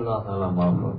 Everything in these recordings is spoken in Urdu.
اللہ تعالیٰ معاف فرمائے۔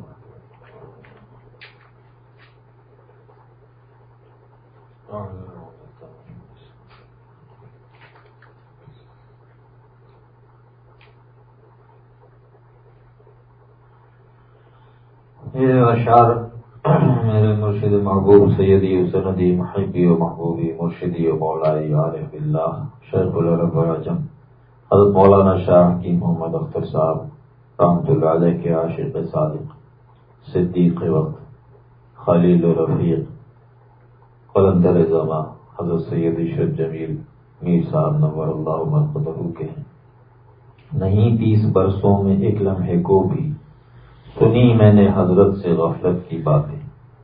یہ اشعار میرے مرشد محبوب سیدی و سندی محبی و محبوبی مرشدی و مولائی عارف اللہ شیخ العرب والعجم حضرت مولانا شاہ حکیم محمد اختر صاحب رحمۃ اللہ علیہ کے عاشق صادق صدیق وقت خلیل و رفیق قلندر زماں حضرت سید عشرت جمیل میر صاحب نور اللہ مرقدہ کے ہیں۔ نہیں 30 برسوں میں ایک لمحے کو بھی سنی میں نے حضرت سے غفلت کی باتیں،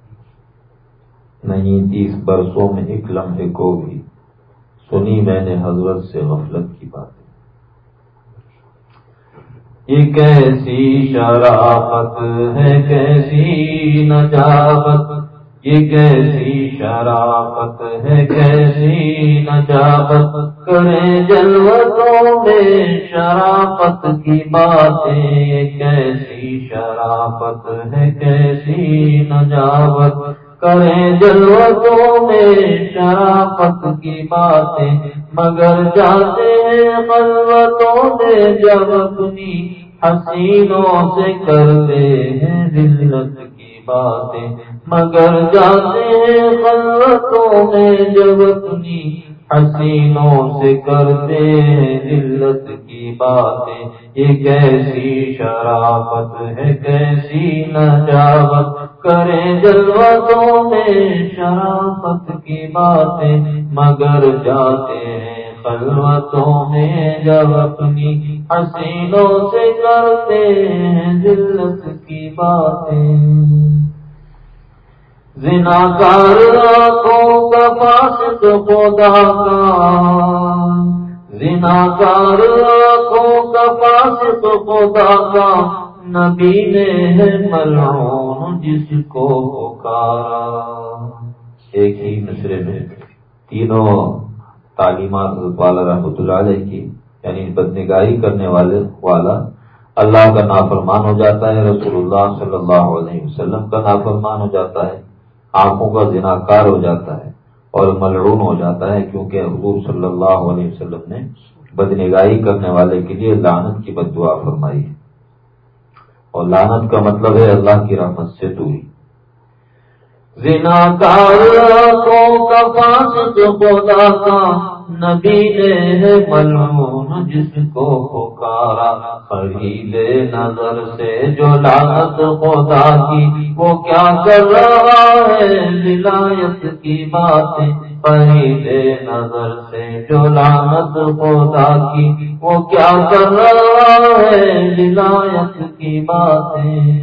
نہیں 30 برسوں میں ایک لمحے کو بھی سنی میں نے حضرت سے غفلت کی باتیں۔ یہ کیسی شرافت ہے کیسی نجابت، یہ کیسی شرافت ہے کیسی نجابت، کریں جلوتوں میں شرافت کی باتیں، یہ کیسی شرافت ہے کیسی نجابت، کریں جلوتوں میں شرافت کی باتیں، مگر جاتے ہیں خلوتوں میں جب اپنی حسینوں سے کرتے ہیں ذلت کی باتیں، مگر جاتے ہیں خلوتوں میں جب اپنی حسینوں سے کرتے ہیں ذلت کی باتیں، یہ کیسی شرافت ہے کیسی نجابت، کریں جلوتوں میں شرافت کی باتیں، مگر جاتے ہیں خلوتوں میں جب اپنی حسینوں سے کرتے ہیں ذلت کی باتیں۔ زناکار آنکھوں کا فاسق خدا کا، زناکار آنکھوں کا فاسق خدا کا، نبی نے ہے ملعون جس کو پکارا۔ ایک ہی مصرے میں تینوں تعلیمات والا رحمۃ اللہ علیہ کی، یعنی بدنگاہی کرنے والا اللہ کا نافرمان ہو جاتا ہے، رسول اللہ صلی اللہ علیہ وسلم کا نافرمان ہو جاتا ہے، آنکھوں کا زناکار ہو جاتا ہے اور ملعون ہو جاتا ہے، کیونکہ حضور صلی اللہ علیہ وسلم نے بدنگاہی کرنے والے کے لیے لعنت کی بد دعا فرمائی ہے، اور لعنت کا مطلب ہے اللہ کی رحمت سے دوری۔ زناکار آنکھوں کا فاسق خدا کا، نبی نے ہے ملعون جس کو پکارا، خلیل نظر سے جو لعنت خدا کی، وہ کیا کر رہا ہے ولایت کی باتیں، خلیل نظر سے جو لعنت خدا کی، وہ کیا کر رہا ہے ولایت کی باتیں۔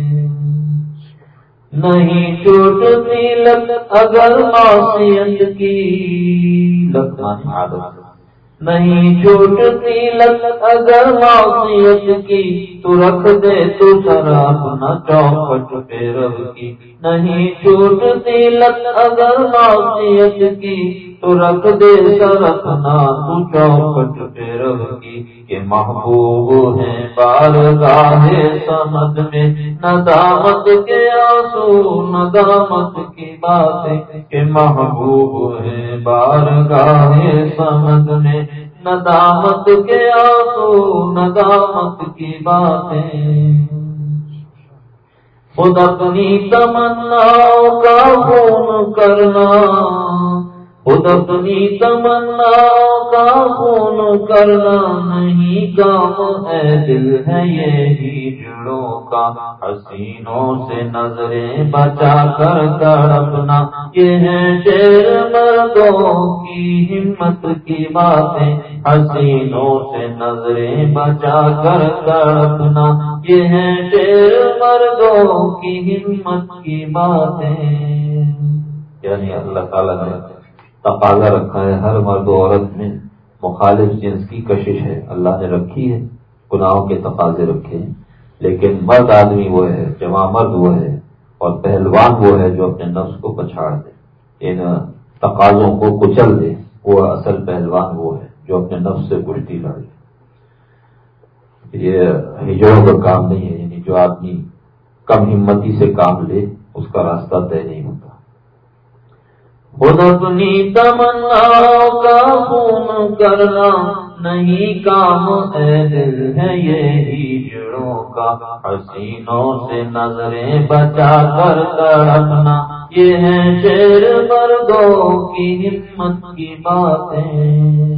نہیں چھوٹتی لت اگر معصیت کی، لت مانی عادت، نہیں چھوٹتی لت اگر معصیت کی، تو رکھ دے تو سر اپنا چوکھٹ پہ رب کی، نہیں چھوٹتی لت اگر معصیت کی، تو رکھ دے سر اپنا تو چوکھٹ پہ رب کی، کہ محبوب ہیں بارگاہ صمد میں ندامت کے آنسو ندامت کی باتیں، کہ محبوب ہیں بارگاہ صمد میں ندامت کے آنسو ندامت کی باتیں۔ خود اپنی تمناؤں کا خون کرنا، خود اپنی تمناؤں کا خون کرنا، نہیں کام ہے دل ہے یہی جڑوں کا، حسینوں سے نظریں بچا کر تڑپنا، یہ ہے شیر مردوں کی ہمت کی باتیں، حسینوں سے نظریں بچا کر تڑپنا، یہ ہے شیر مردوں کی ہمت کی باتیں۔ یعنی اللہ تعالیٰ نے تقاضا رکھا ہے، ہر مرد و عورت میں مخالف جنس کی کشش ہے، اللہ نے رکھی ہے، گناہوں کے تقاضے رکھے ہیں، لیکن مرد آدمی وہ ہے، جوان مرد وہ ہے، اور پہلوان وہ ہے جو اپنے نفس کو پچھاڑ دے، ان تقاضوں کو کچل دے، وہ اصل پہلوان وہ ہے جو اپنے نفس سے کشتی لڑے۔ یہ ہجڑوں کا کام نہیں ہے، یعنی جو آدمی کم ہمتی سے کام لے اس کا راستہ طے نہیں ہوتا۔ خود اپنی تمنا کا خون کرنا نہیں کام اے دل ہے یہ ہجڑوں کا، حسینوں سے نظریں بچا کر تڑپنا یہ ہے شیر مردوں کی ہمت کی باتیں۔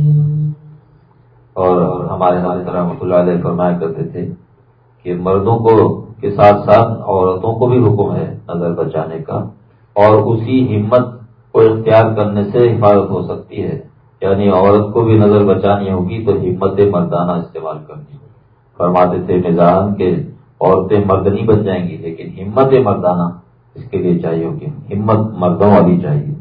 اور ہمارے حضرت رحمۃ اللہ علیہ فرمایا کرتے تھے کہ مردوں کو کے ساتھ ساتھ عورتوں کو بھی حکم ہے نظر بچانے کا، اور اسی ہمت کو اختیار کرنے سے حفاظت ہو سکتی ہے، یعنی عورت کو بھی نظر بچانی ہوگی تو ہمت مردانہ استعمال کرنی ہوگی۔ فرماتے تھے مزاحن کہ عورتیں مرد نہیں بن جائیں گی، لیکن ہمت مردانہ اس کے لیے چاہیے ہوگی، ہمت مردوں والی چاہیے۔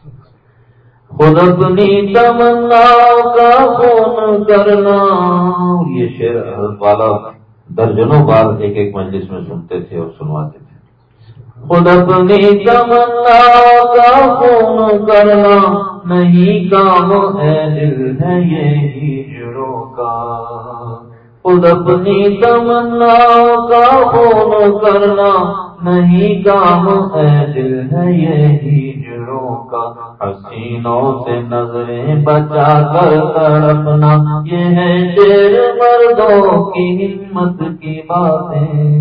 خود اپنی تمنا کا خون کرنا، یہ شعر حضرت والا درجنوں بار ایک ایک مجلس میں سنتے تھے اور سنواتے تھے۔ خود اپنی تمنا کا خون کرنا نہیں کام ہے دل ہے یہ ہجڑوں کا، خود اپنی تمنا کا خون کرنا نہیں کام ہے دل ہے یہ ہجڑوں کا، حسینوں سے نظریں بچا کر تڑپنا یہ ہے شیر مردوں کی ہمت کی باتیں۔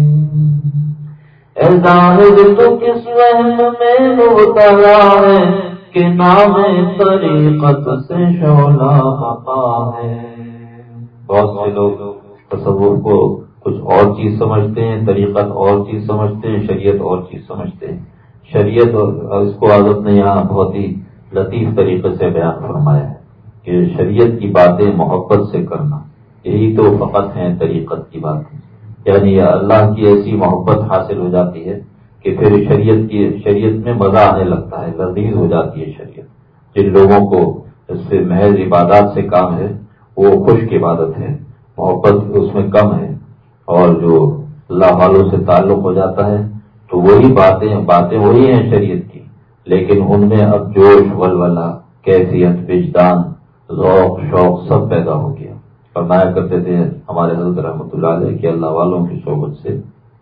اے ظاہر تو کس وہم میں مبتلا ہے کہ نام طریقت سے شعلہ بقا ہے۔ بہت سے لوگ تصور کو کچھ اور چیز سمجھتے ہیں، طریقت اور چیز سمجھتے ہیں، شریعت اور چیز سمجھتے ہیں۔ شریعت اور اس کو حضرت نے یہاں بہت ہی لطیف طریقے سے بیان فرمایا ہے کہ شریعت کی باتیں محبت سے کرنا، یہی تو فقط ہیں طریقت کی باتیں، یعنی اللہ کی ایسی محبت حاصل ہو جاتی ہے کہ پھر شریعت میں مزہ آنے لگتا ہے، لذیذ ہو جاتی ہے شریعت۔ جن لوگوں کو اس سے محض عبادات سے کام ہے وہ خشک عبادت ہے، محبت اس میں کم ہے، اور جو اللہ والوں سے تعلق ہو جاتا ہے تو وہی باتیں وہی ہیں شریعت کی، لیکن ان میں اب جوش، ولولہ، کیفیت، وجدان، ذوق، شوق سب پیدا ہو گیا۔ فرمایا کرتے تھے ہمارے حضرت رحمۃ اللہ علیہ کہ اللہ والوں کی صحبت سے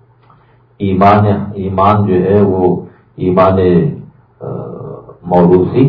ایمان جو ہے وہ ایمان موروثی،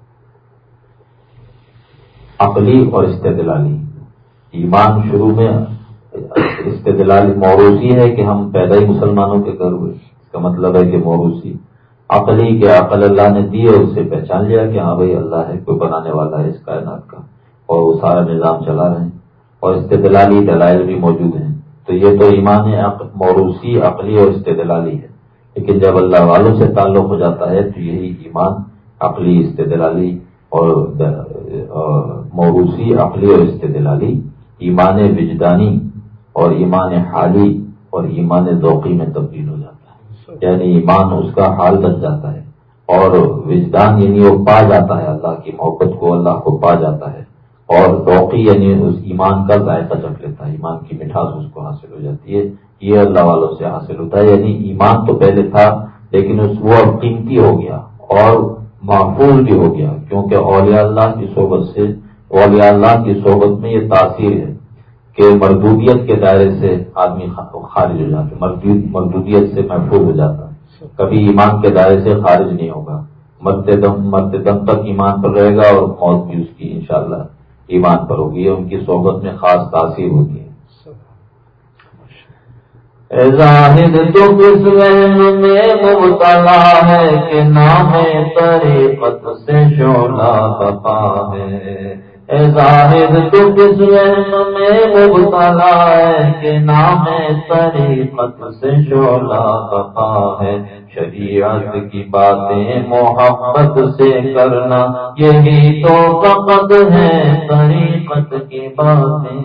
عقلی اور استدلالی۔ ایمان شروع میں استدلالی موروثی ہے کہ ہم پیدا ہی مسلمانوں کے گھر ہوئے، اس کا مطلب ہے کہ موروثی عقلی کے عقل اللہ نے دی اور اس سے پہچان لیا کہ ہاں بھائی اللہ ہے، کوئی بنانے والا ہے اس کائنات کا، اور وہ سارا نظام چلا رہے ہیں، اور استدلالی دلائل بھی موجود ہیں۔ تو یہ تو ایمان موروثی، عقلی اور استدلالی ہے، لیکن جب اللہ والوں سے تعلق ہو جاتا ہے تو یہی ایمان عقلی، استدلالی اور موروثی، عقلی اور استدلالی، ایمان وجدانی اور ایمان حالی اور ایمان ذوقی میں تبدیل ہو جاتا ہے، یعنی ایمان اس کا حال بن جاتا ہے، اور وجدان یعنی وہ پا جاتا ہے اللہ کی محبت کو، اللہ کو پا جاتا ہے، اور ذوقی یعنی اس ایمان کا ذائقہ چکھ لیتا ہے، ایمان کی مٹھاس اس کو حاصل ہو جاتی ہے۔ یہ اللہ والوں سے حاصل ہوتا ہے، یعنی ایمان تو پہلے تھا لیکن وہ اب قیمتی ہو گیا اور محفوظ بھی ہو گیا، کیونکہ اولیاء اللہ کی صحبت سے، اولیاء اللہ کی صحبت میں یہ تاثیر ہے کہ مردودیت کے دائرے سے آدمی خارج ہو جاتا ہے، مردودیت سے محفوظ ہو جاتا ہے، کبھی ایمان کے دائرے سے خارج نہیں ہوگا، مرتے دم تک ایمان پر رہے گا، اور موت بھی اس کی انشاءاللہ ایمان پر ہوگی، ان کی صحبت میں خاص تاثیر ہوتی ہے۔ اے زاہد تو کس وہم میں مبتلا ہے کہ نام طریقت سے شعلہ بقا ہے، اے زاہد تو کس وہم میں مبتلا ہے کہ نام طریقت سے شعلہ بقا ہے، شریعت کی باتیں محبت سے کرنا یہی تو فقط ہے طریقت کی باتیں۔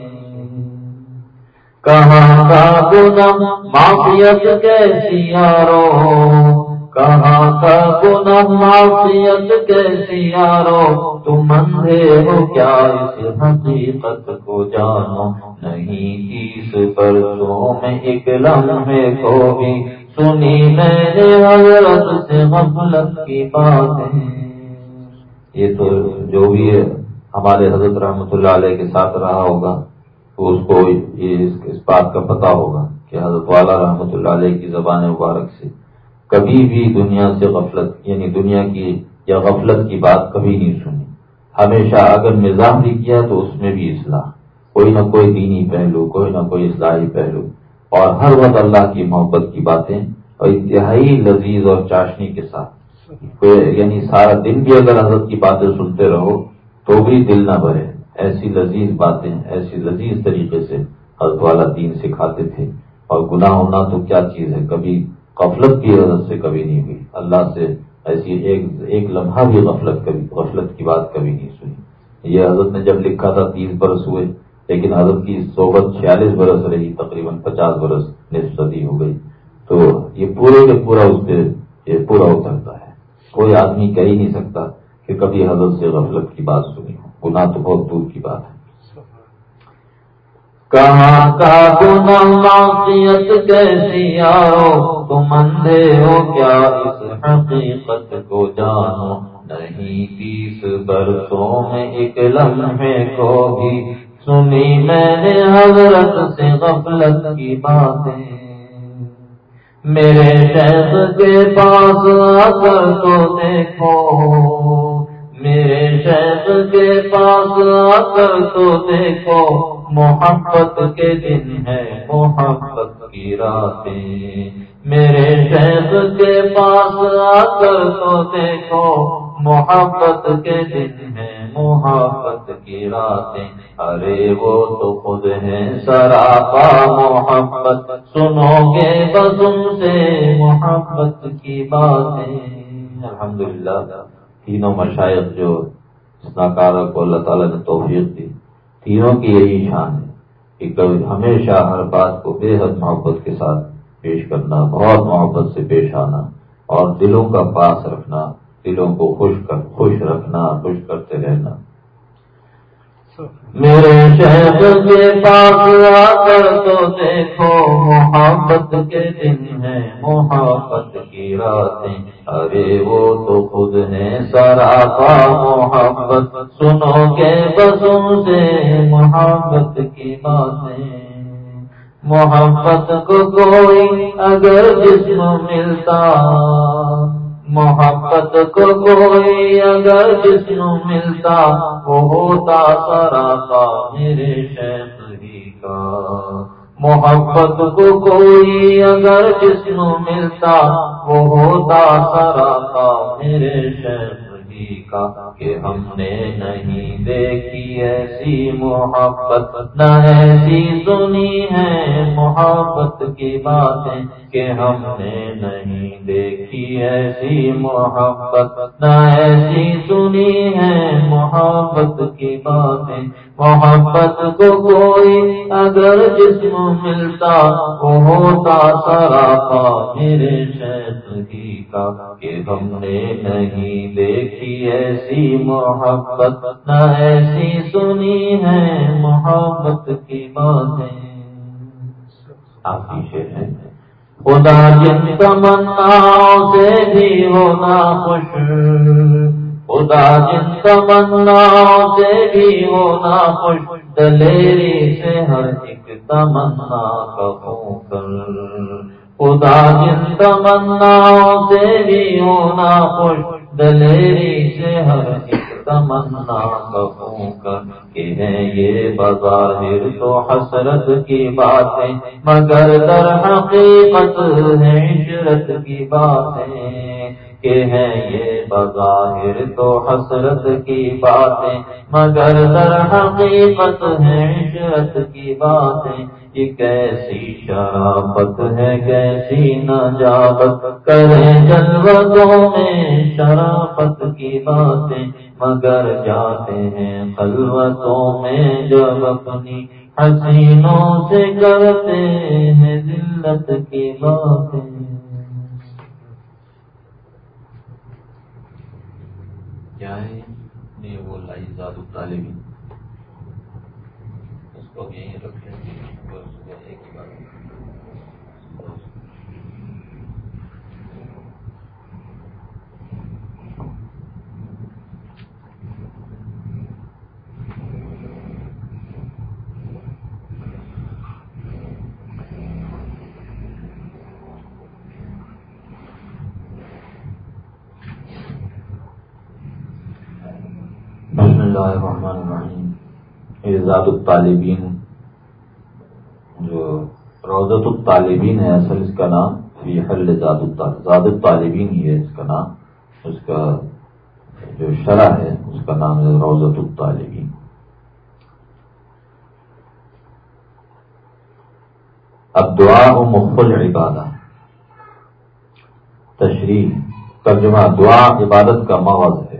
کہاں کا گناہ معصیت کیسی یارو، کہاں کا گناہ معصیت کیسی یارو، تم اندھے ہو کیا اس حقیقت کو جانو، نہیں 30 برسوں میں ایک لمحے کو بھی سنی میں نے حضرت سے غفلت کی باتیں۔ یہ تو جو بھی ہمارے حضرت رحمۃ اللہ علیہ کے ساتھ رہا ہوگا تو اس کو اس بات کا پتہ ہوگا کہ حضرت والا رحمۃ اللہ علیہ کی زبان مبارک سے کبھی بھی دنیا سے غفلت یعنی دنیا کی یا غفلت کی بات کبھی نہیں سنی. ہمیشہ اگر مزاح بھی کیا تو اس میں بھی اصلاح، کوئی نہ کوئی دینی پہلو، کوئی نہ کوئی اصلاحی پہلو، اور ہر وقت اللہ کی محبت کی باتیں اور انتہائی لذیذ اور چاشنی کے ساتھ. یعنی سارا دن بھی اگر حضرت کی باتیں سنتے رہو تو بھی دل نہ بھرے. ایسی لذیذ باتیں ایسی لذیذ طریقے سے حضرت والا دین سکھاتے تھے. اور گناہ ہونا تو کیا چیز ہے، کبھی غفلت کی حضرت سے کبھی نہیں ہوئی. اللہ سے ایسی ایک لمحہ بھی غفلت کی بات کبھی نہیں سنی. یہ حضرت نے جب لکھا تھا 30 برس ہوئے، لیکن حضرت کی صحبت 46 برس رہی، تقریباً 50 برس نصف صدی ہو گئی. تو یہ پورے کے پورا اس پہ یہ پورا اترتا ہے. کوئی آدمی کہہ ہی نہیں سکتا کہ کبھی حضرت سے غفلت کی بات سنی ہو. گناہ تو بہت دور کی بات ہے. کہاں کا گناہ معصیت کیسی آؤ، تم اندھے ہو کیا اس حقیقت کو جانو. نہیں 30 برسوں میں ایک لمحے کو بھی سنی میں نے حضرت سے غفلت کی باتیں. میرے شیخ کے پاس آ کر تو دیکھو، میرے شیخ کے پاس آ کر تو دیکھو، محبت کے دن ہے محبت کی راتیں. میرے شیخ کے پاس آ کر تو دیکھو، محبت کے دن ہے محبت کی راتیں. ارے وہ تو خود ہیں سراپا محبت، سنو گے بس ان سے محبت کی باتیں. الحمدللہ تینوں مشائخ جو اس ناکارہ کو اللہ تعالیٰ نے توفیق دی، تینوں کی یہی شان ہے کہ کبھی ہمیشہ ہر بات کو بے حد محبت کے ساتھ پیش کرنا، بہت محبت سے پیش آنا، اور دلوں کا پاس رکھنا، دلوں کو خوش رکھنا، خوش کرتے رہنا. میرے شیخ کے پاس آ کر تو دیکھو، محبت کے دن ہے محبت کی راتیں. ارے وہ تو خود ہیں سراپا محبت، سنو گے بس ان سے محبت کی باتیں. محبت کو کوئی اگر جسم ملتا، محبت کو کوئی اگر جسم ملتا، وہ ہوتا سراپا میرے شیخ ہی کا. محبت کو کوئی اگر جسم ملتا، وہ ہوتا سراپا میرے شیخ ہی کا. کہ ہم نے نہیں دیکھی ایسی محبت، نہ ایسی سنی ہے محبت کی باتیں. کہ ہم نے نہیں دیکھی ایسی محبت، نہ ایسی سنی ہے محبت کی باتیں. محبت کو کوئی اگر جسم ملتا، وہ ہوتا سراپا میرے شیخ ہی کا. کہ ہم نے نہیں دیکھی ایسی محبت، نہ ایسی سنی ہے محبت کی باتیں. آپ پیچھے ہیں. خدا جن تمناؤں سے بھی ہونا خوش، خدا جن تمناؤں سے بھی ہونا خوش، دلیری سے ہر ایک تمنا کا خون کر. خدا جن تمناؤں سے بھی ہونا خوش، دلیری سے ہر ایک تمنا کا خون کر. کہ ہیں یہ بظاہر تو حسرت کی باتیں، مگر در حقیقت ہے عشرت کی باتیں. کہ ہیں یہ بظاہر تو حسرت کی باتیں، مگر در حقیقت ہے عشرت کی باتیں. یہ کیسی شرافت ہے کیسی نجابت، کریں جلوتوں میں شرافت کی باتیں. مگر جاتے ہیں خلوتوں میں جب اپنی حسینوں سے کرتے ہیں ذلت کی باتیں. کیا ہے نہیں وہ لائی زاد الطالبین، اس کو یہیں رکھیں گے. صبح ایک ہی بات اللہ الرحمن الرحیم. یہ زاد الطالبین جو روضۃ الطالبین ہے، اصل اس کا نام فی حل زاد الطالبین ہی ہے اس کا نام. اس کا جو شرح ہے اس کا نام ہے روضۃ الطالبین. الدعاء مخ العبادہ. تشریح ترجمہ: دعا عبادت کا مغز ہے.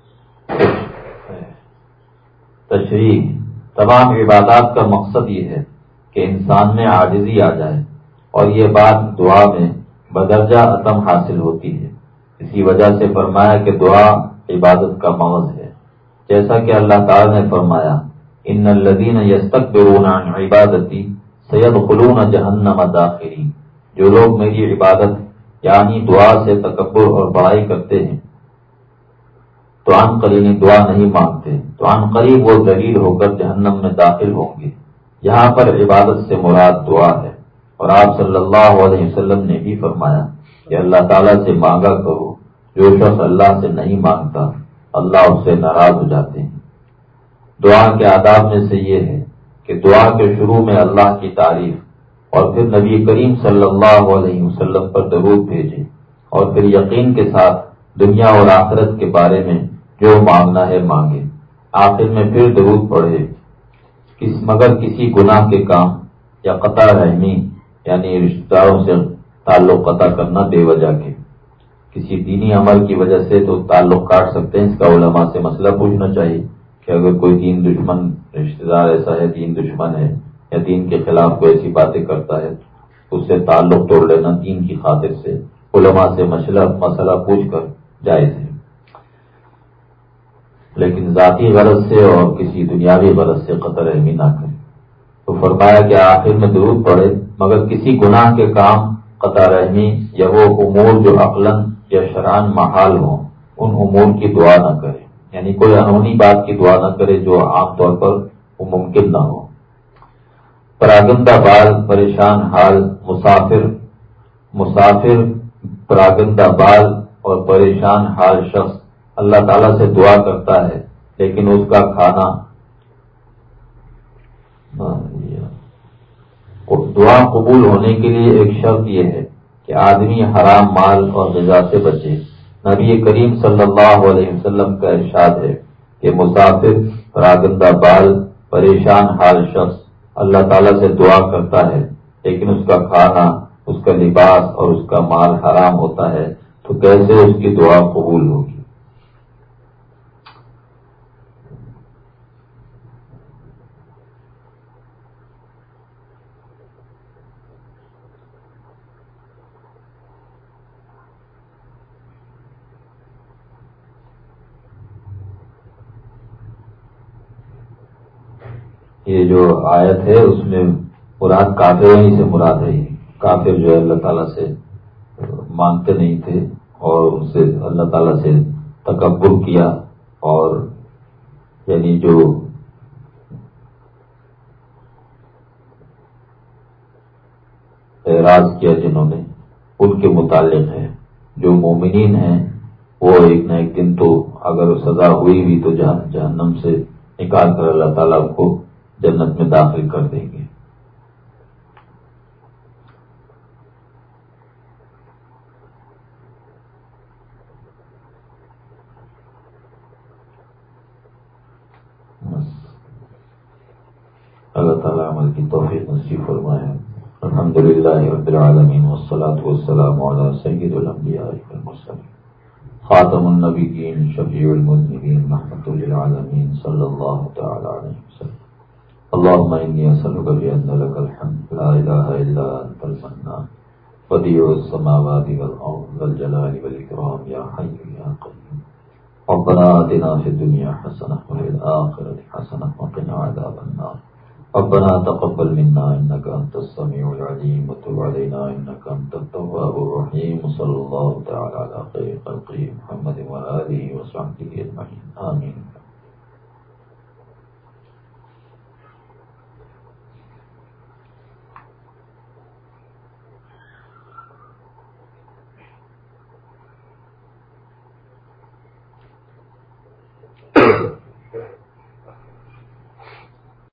تشریح: تمام عبادات کا مقصد یہ ہے کہ انسان میں عاجزی آ جائے، اور یہ بات دعا میں بدرجہ عدم حاصل ہوتی ہے. اسی وجہ سے فرمایا کہ دعا عبادت کا مغز ہے. جیسا کہ اللہ تعالی نے فرمایا ان الذین یستکبرون عن عبادتی سیدخلون جہنم داخرین. جو لوگ میری عبادت یعنی دعا سے تکبر اور بڑائی کرتے ہیں تو عن قریب دعا نہیں مانگتے تو عن قریب وہ ذلیل ہو کر جہنم میں داخل ہوں گے. یہاں پر عبادت سے مراد دعا ہے. اور آپ صلی اللہ علیہ وسلم نے بھی فرمایا کہ اللہ تعالیٰ سے مانگا کرو. جو شخص اللہ سے نہیں مانگتا اللہ اس سے ناراض ہو جاتے ہیں. دعا کے آداب میں سے یہ ہے کہ دعا کے شروع میں اللہ کی تعریف اور پھر نبی کریم صلی اللہ علیہ وسلم پر درود بھیجے اور پھر یقین کے ساتھ دنیا اور آخرت کے بارے میں جو مانگنا ہے مانگے. آخر میں پھر درود پڑھے. مگر کسی گناہ کے کام یا قطع رحمی یعنی رشتہ داروں سے تعلق قطع کرنا بے وجہ کے کسی دینی عمل کی وجہ سے تو تعلق کاٹ سکتے ہیں. اس کا علماء سے مسئلہ پوچھنا چاہیے کہ اگر کوئی دین دشمن رشتہ دار ایسا ہے دین دشمن ہے یا دین کے خلاف کوئی ایسی باتیں کرتا ہے اس سے تعلق توڑ لینا دین کی خاطر سے علماء سے مسئلہ پوچھ کر جائز ہے. لیکن ذاتی غرض سے اور کسی دنیاوی غرض سے قطع رحمی نہ کرے. تو فرمایا کہ آخر میں درود پڑھے مگر کسی گناہ کے کام قطع رحمی یا وہ امور جو عقلاً یا شرعاً محال ہوں ان امور کی دعا نہ کرے. یعنی کوئی انہونی بات کی دعا نہ کرے جو عام طور پر وہ ممکن نہ ہو. پراگندہ بال پریشان حال مسافر پراگندہ بال اور پریشان حال شخص اللہ تعالیٰ سے دعا کرتا ہے لیکن اس کا کھانا دعا قبول ہونے کے لیے ایک شرط یہ ہے کہ آدمی حرام مال اور غذا سے بچے. نبی کریم صلی اللہ علیہ وسلم کا ارشاد ہے کہ مسافر پراگندہ بال پریشان حال شخص اللہ تعالیٰ سے دعا کرتا ہے لیکن اس کا کھانا اس کا لباس اور اس کا مال حرام ہوتا ہے تو کیسے اس کی دعا قبول ہوگی. یہ جو آیت ہے اس میں مراد کافروں ہی سے مراد ہے. کافر جو ہے اللہ تعالیٰ سے مانگتے نہیں تھے اور ان سے اللہ تعالیٰ سے تکبر کیا اور یعنی جو اعراض کیا جنہوں نے ان کے متعلق ہے. جو مومنین ہیں وہ ایک نہ ایک دن تو اگر سزا ہوئی بھی تو جہنم سے نکال کر اللہ تعالیٰ کو جنت میں داخل کر دیں گے. اللہ تعالیٰ عمل کی توفیق نصیب فرمائے. الحمدللہ رب العالمین والصلاة والسلام علی سید الانبیاء والمرسلین خاتم النبیین شفیع المذنبین رحمۃ للعالمین صلی اللہ تعالی علیہ وسلم. اللهم انی اسألک بأن لک الحمد لا الہ الا انت المنان بدیع السماوات والارض ذا الجلال والاکرام یا حی یا قیوم. ربنا آتنا فی الدنیا حسنة وفی الآخرة حسنة وقنا عذاب النار. ربنا تقبل منا انك انت السميع العليم وتب علينا انك انت التواب الرحيم. صلى الله تعالى على خير خلقه محمد وآله وصحبه اجمعين آمين.